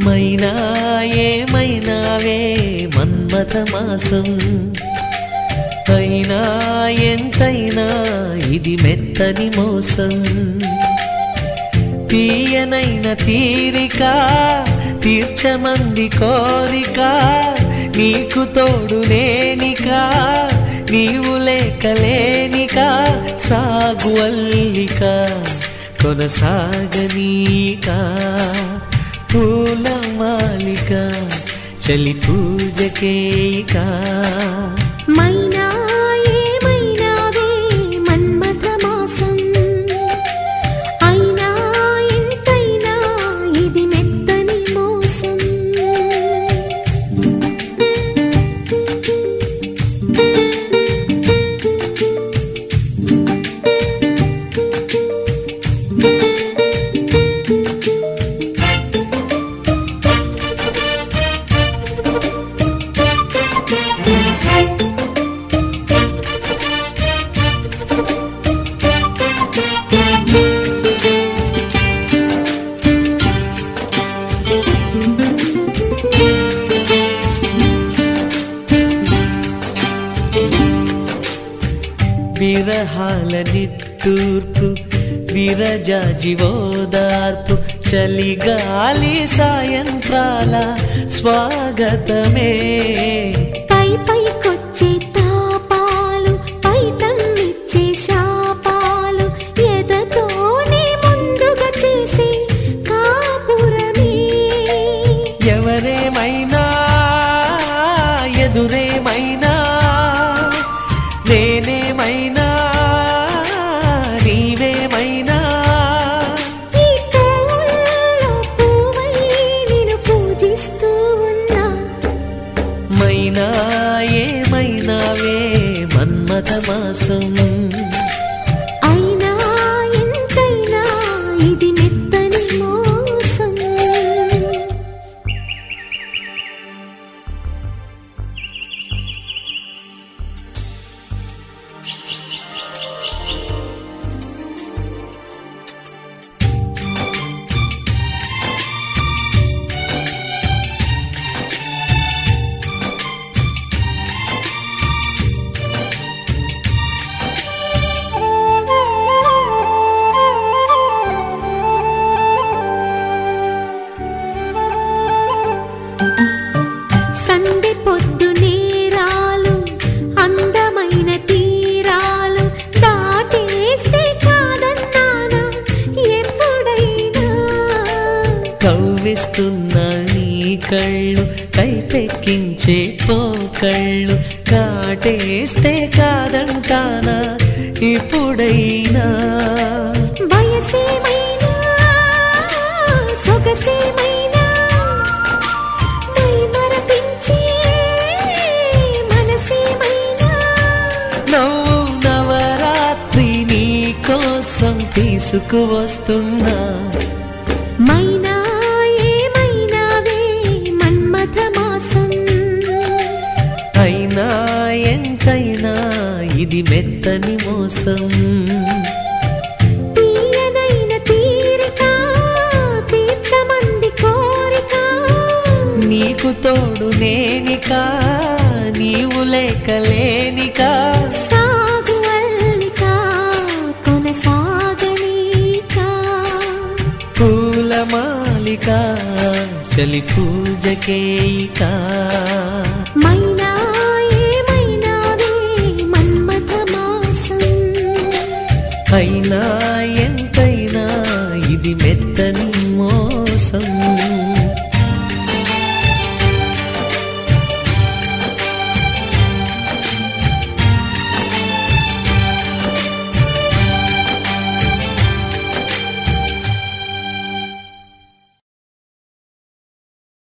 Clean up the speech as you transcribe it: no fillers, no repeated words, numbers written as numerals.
మైనా ఏమైనావే మన్మథ మాసం, అయినా ఎంతైనా ఇది మెత్తని మోసం. తీయనైన తీరిక తీర్చమంది కోరిక, నీకు తోడు నేనిక నీవు లేకలేనిక. సాగు అల్లిక కొనసాగనీక, పూల మాలిక చలి పూజకేయిక. మైనా ఏమైనావే మన్మథ మాసం, అయినా ఎంతైనా ఇది మెత్తని మోసం. విరహాల నిట్టూర్పు విరజాజివోదార్పు, చలిగాలి సాయంత్రాల స్వాగతమే. పై పైకొచ్చే తాపాలు పైటమ్మిచ్చే శాపాలు, ఎదతోనే ముందుగా చేసే కాపురమే. ఎవరేమైనా ఎదురేమైనా నేనేమైనా నీవేమైనా, ఈ పూల్లో పువ్వై నిన్ను పూజిస్తూ ఉన్నా. మైనా ఏమైనావే మన్మథ మాసం, అయినా ఎంతైనా ఇది మెత్తని మోసం. సందె పొద్దు నేరాలు అందమైన తీరాలు, దాటేస్తే కాదన్నానా ఎప్పుడైనా. కవ్విస్తున్న నీ కళ్ళు కైపెక్కించే పోకళ్ళు, కాటేస్తే కాదంటానా ఇప్పుడైనా. వయసేమైనా సొగసేమైనా మైమరపించే మనసేమైనా, నవ్వు నవరాత్రి నీ కోసం తీసుకువస్తున్నా. మైనా ఏమైనావే మన్మథ మాసం, అయినా ఎంతైనా ఇది మెత్తని మోసం. తీయనైన తీరిక తీర్చమంది కోరిక, నీకు తోడు నేనిక నీవు లేకలేనిక. సాగు అల్లిక కొనసాగనీక, పూల మాలిక చలి పూజకేయిక. మైనా ఏమైనావే మన్మథ మాసం, అయినా ఎంతైనా ఇది మెత్తని మోసం.